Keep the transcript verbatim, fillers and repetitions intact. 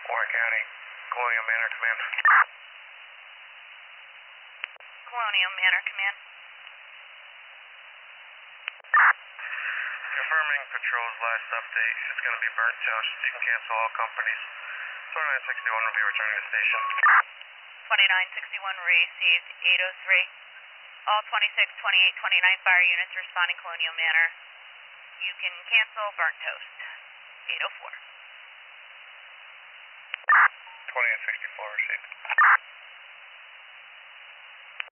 Warren County, Colonial Manor Command. Colonial Manor Command. Confirming patrol's last update. It's going to be Burnt Toast. You can cancel all companies. twenty-nine sixty-one will be returning to station. twenty-nine sixty-one received, eight oh three. All twenty-six, twenty-eight, twenty-nine fire units responding Colonial Manor. You can cancel Burnt Toast. eight oh four. twenty-eight sixty-four received.